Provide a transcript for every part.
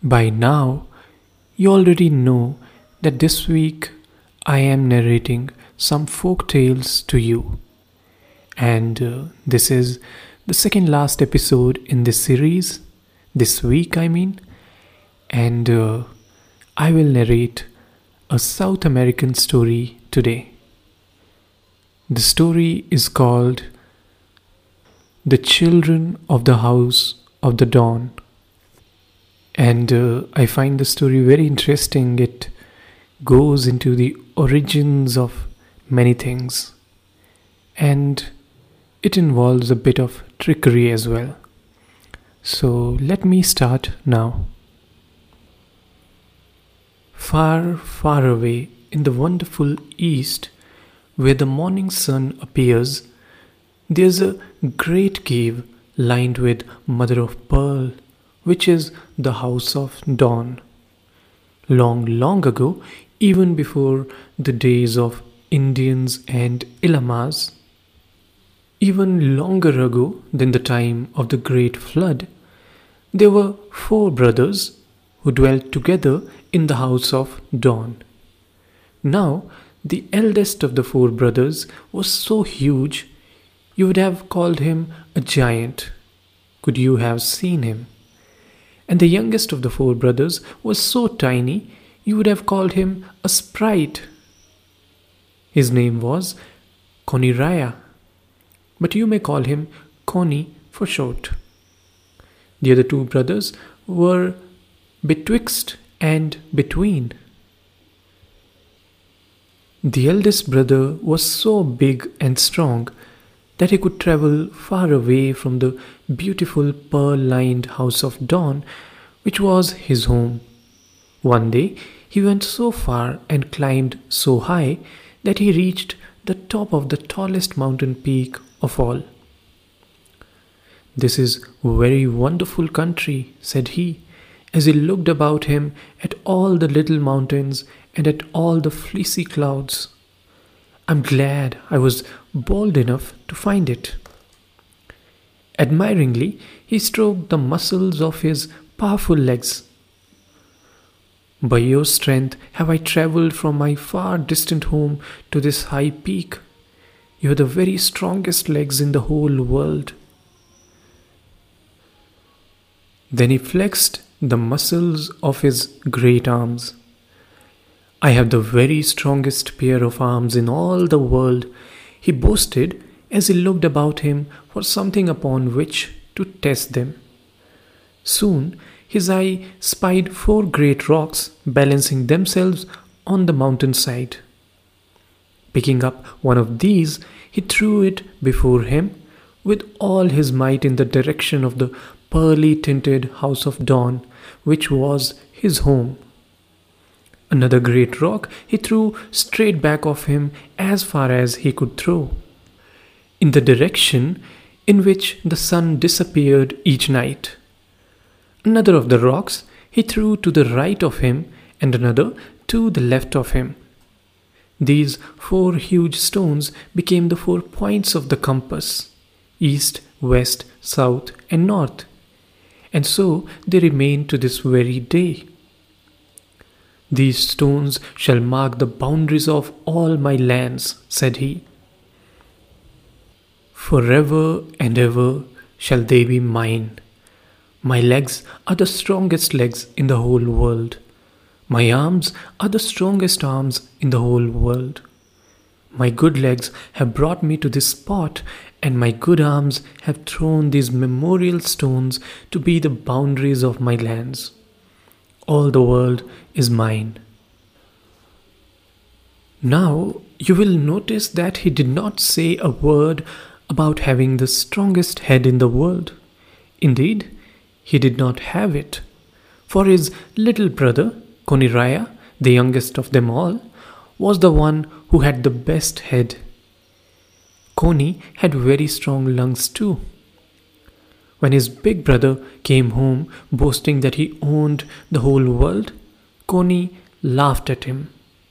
By now, you already know that this week I am narrating some folk tales to you, and this is the second last episode in this series. This week, I mean, and I will narrate a South American story today. The story is called The Children of the House of the Dawn. And I find the story very interesting. It goes into the origins of many things, and it involves a bit of trickery as well. So let me start now. Far, far away in the wonderful east, where the morning sun appears, there's a great cave lined with mother of pearl, which is the House of Dawn. Long, long ago, even before the days of Indians and Ilamas, even longer ago than the time of the Great Flood, there were four brothers who dwelt together in the House of Dawn. Now, the eldest of the four brothers was so huge, you would have called him a giant, could you have seen him. And the youngest of the four brothers was so tiny, you would have called him a sprite. His name was Koniraya, but you may call him Koni for short. The other two brothers were betwixt and between. The eldest brother was so big and strong that he could travel far away from the beautiful pearl-lined House of Dawn, which was his home. One day, he went so far and climbed so high that he reached the top of the tallest mountain peak of all. "This is a very wonderful country," said he, as he looked about him at all the little mountains and at all the fleecy clouds. "I'm glad I was bold enough to find it." Admiringly, he stroked the muscles of his powerful legs. "By your strength have I travelled from my far distant home to this high peak. You have the very strongest legs in the whole world." Then he flexed the muscles of his great arms. "I have the very strongest pair of arms in all the world," he boasted as he looked about him for something upon which to test them. Soon his eye spied four great rocks balancing themselves on the mountainside. Picking up one of these, he threw it before him with all his might in the direction of the pearly-tinted House of Dawn, which was his home. Another great rock he threw straight back of him as far as he could throw, in the direction in which the sun disappeared each night. Another of the rocks he threw to the right of him, and another to the left of him. These four huge stones became the 4 points of the compass: east, west, south, and north, and so they remain to this very day. "These stones shall mark the boundaries of all my lands," said he. "Forever and ever shall they be mine. My legs are the strongest legs in the whole world. My arms are the strongest arms in the whole world. My good legs have brought me to this spot, and my good arms have thrown these memorial stones to be the boundaries of my lands. All the world is mine." Now you will notice that he did not say a word about having the strongest head in the world. Indeed, he did not have it, for his little brother, Koniraya, the youngest of them all, was the one who had the best head. Koni had very strong lungs too. When his big brother came home boasting that he owned the whole world, Koni laughed at him.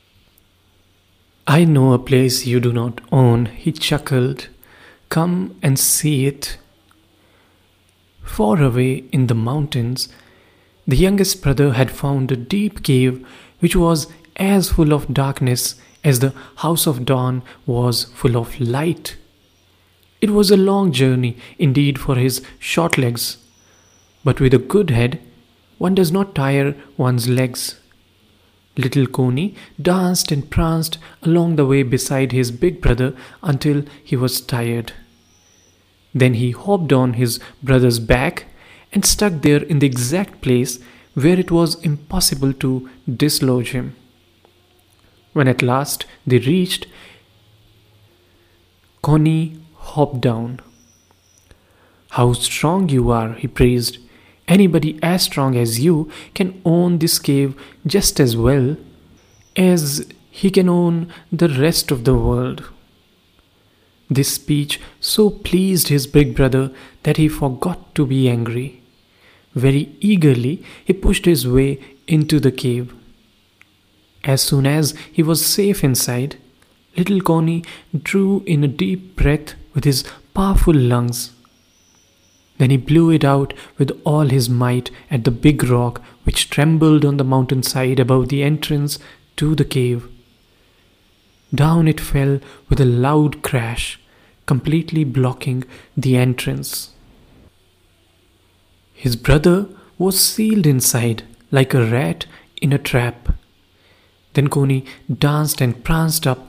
"I know a place you do not own," he chuckled. "Come and see it." Far away in the mountains, The youngest brother had found a deep cave which was as full of darkness as the house of Dawn was full of light. It was a long journey indeed for his short legs, but with a good head, one does not tire one's legs. Little Coney danced and pranced along the way beside his big brother until he was tired. Then he hopped on his brother's back and stuck there in the exact place where it was impossible to dislodge him. When at last they reached, Coney hopped down. "How strong you are," he praised. "Anybody as strong as you can own this cave just as well as he can own the rest of the world." This speech so pleased his big brother that he forgot to be angry. Very eagerly he pushed his way into the cave. As soon as he was safe inside, little Coney drew in a deep breath with his powerful lungs. Then he blew it out with all his might at the big rock which trembled on the mountainside above the entrance to the cave. Down it fell with a loud crash, completely blocking the entrance. His brother was sealed inside like a rat in a trap. Then Coney danced and pranced up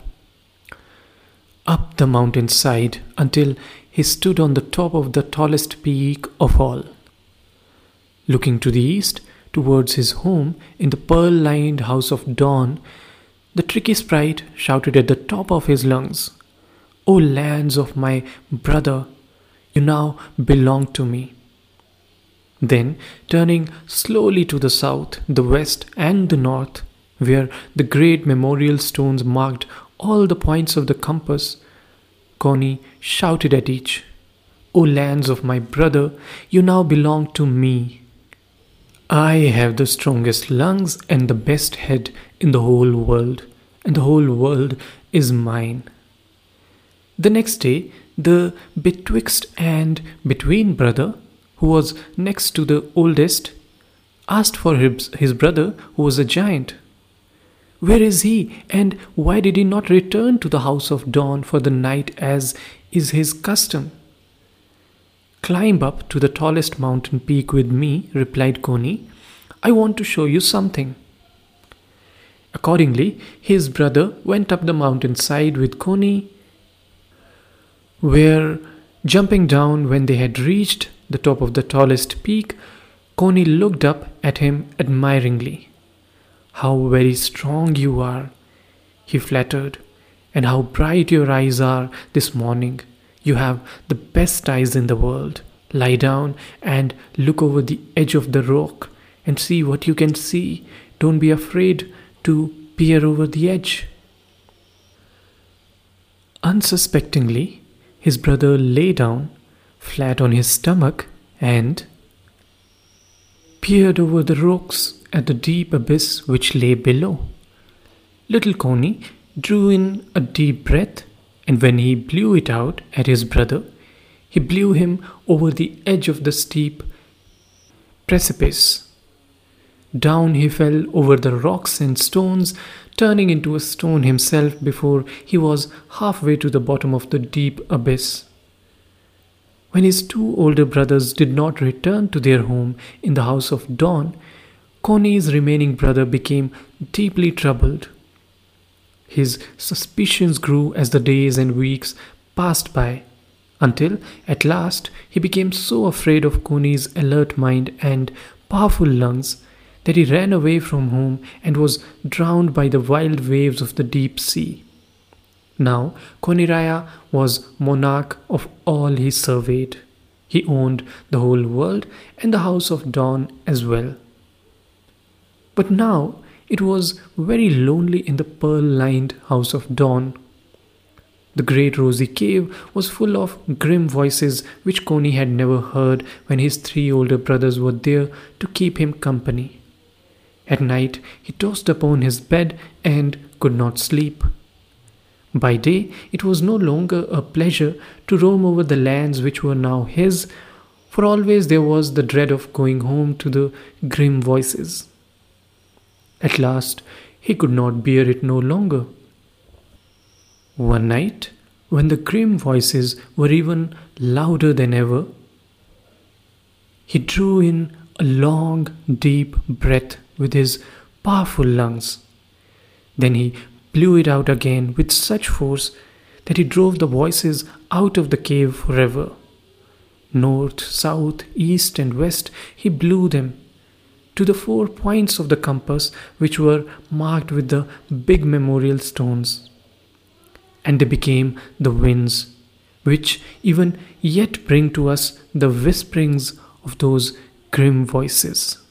the mountainside until he stood on the top of the tallest peak of all. Looking to the east, towards his home in the pearl-lined house of Dawn, the tricky sprite shouted at the top of his lungs, "O lands of my brother, you now belong to me." Then, turning slowly to the south, the west, and the north, where the great memorial stones marked all the points of the compass, Coney shouted at each, "O lands of my brother, you now belong to me. I have the strongest lungs and the best head in the whole world, and the whole world is mine." The next day, the betwixt and between brother, who was next to the oldest, asked for his brother who was a giant. "Where is he, and why did he not return to the house of Dawn for the night as is his custom?" "Climb up to the tallest mountain peak with me," replied Coney. "I want to show you something." Accordingly, his brother went up the mountainside with Coney, where, jumping down when they had reached the top of the tallest peak, Coney looked up at him admiringly. "How very strong you are," he flattered, "and how bright your eyes are this morning. You have the best eyes in the world. Lie down and look over the edge of the rock and see what you can see. Don't be afraid to peer over the edge." Unsuspectingly, his brother lay down flat on his stomach and peered over the rocks at the deep abyss which lay below. Little Coney drew in a deep breath, and when he blew it out at his brother, he blew him over the edge of the steep precipice. Down he fell over the rocks and stones, turning into a stone himself before he was halfway to the bottom of the deep abyss. When his two older brothers did not return to their home in the house of Dawn, Coney's remaining brother became deeply troubled. His suspicions grew as the days and weeks passed by, until at last he became so afraid of Coney's alert mind and powerful lungs that he ran away from home and was drowned by the wild waves of the deep sea. Now Koniraya was monarch of all he surveyed. He owned the whole world and the house of Dawn as well. But now it was very lonely in the pearl-lined house of Dawn. The great rosy cave was full of grim voices which Coney had never heard when his three older brothers were there to keep him company. At night he tossed upon his bed and could not sleep. By day it was no longer a pleasure to roam over the lands which were now his, for always there was the dread of going home to the grim voices. At last, he could not bear it no longer. One night, when the grim voices were even louder than ever, he drew in a long, deep breath with his powerful lungs. Then he blew it out again with such force that he drove the voices out of the cave forever. North, south, east, and west, he blew them to the 4 points of the compass, which were marked with the big memorial stones. And they became the winds, which even yet bring to us the whisperings of those grim voices.